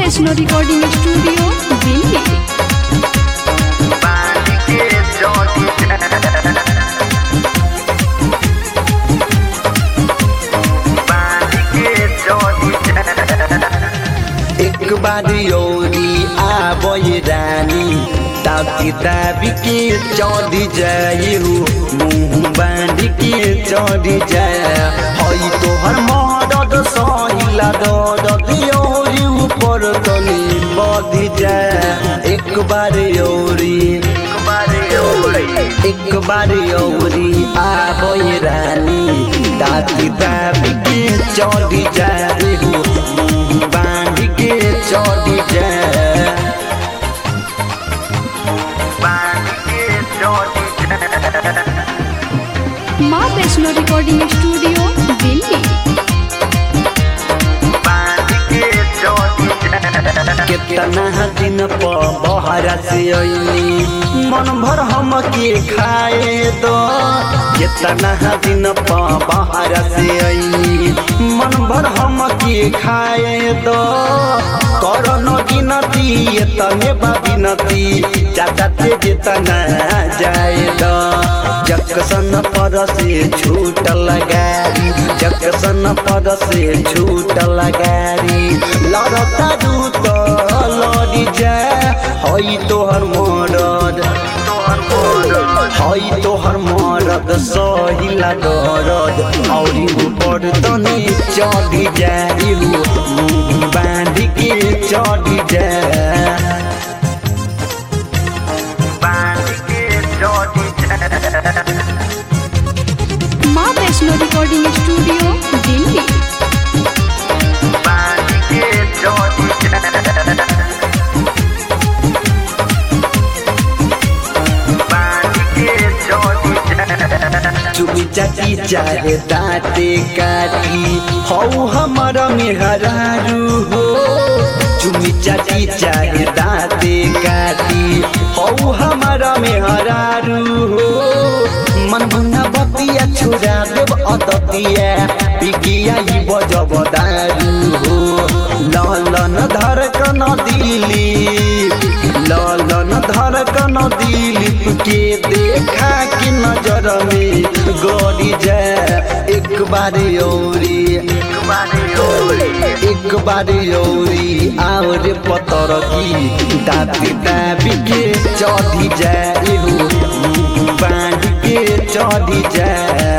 Vaishno recording studio Delhi. एक बारी औरी आबे रानी ताकि ताबी के चढ़ी जाए हो मुँह बांध के चढ़ी जाए हई तोहर मदद सहिला दर्द औरी ऊपर तनी बढ़ जाए एक बारी औरी आबे रानी ताकि ताबी के चढ़ी जाए हो मुँह बांध के चढ़ी जाए माँ वैष्णो रिकॉर्डिंग स्टूडियो दिल्ली। कितना दिन बहरा से अइनी मन भर हम के खाए दो कितना दिन बहरा से अइनी मन भर हम के खाए दो करो गिनती तने बिनती चाचा ते जितना जाए दो जक्सन पर से छूट लगारी जक्सन पर से छूट लगारी लड़ता दूत लड़ी जाए हई तोहर मरद हई तोहर मरद सहिला दर्द औरी ऊपर तने चढ़ी जाए बांध के चढ़ी जाए माँ वैष्णो रिकॉर्डिंग स्टूडियो दिल्ली। चुमी चाची चाहे दाँते काटी हौ हमारा मेहरारू हो चुमी चाची चाहे दाँते काटी हौ हमारा मेहरारू हो मन भुना बतिया छुरा देव अदतिया पिकिया ही बजब दारू हो ललन धड़कन दिलीप के देखा कि नजर में गड़ी जाए एक बारी औरी आओ रे पतर की दाती दाबी के चढ़ी जाए बांध के चढ़ी जाए।